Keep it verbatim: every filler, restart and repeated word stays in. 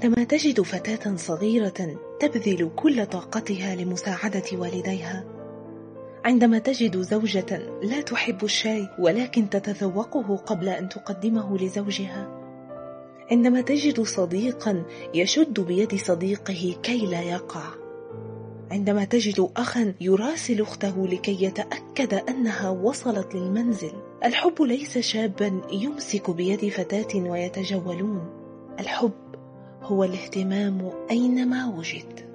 عندما تجد فتاة صغيرة تبذل كل طاقتها لمساعدة والديها، عندما تجد زوجة لا تحب الشاي ولكن تتذوقه قبل أن تقدمه لزوجها، عندما تجد صديقا يشد بيد صديقه كي لا يقع، عندما تجد أخا يراسل أخته لكي يتأكد أنها وصلت للمنزل. الحب ليس شابا يمسك بيد فتاة ويتجولون، الحب هو الاهتمام أينما وجد.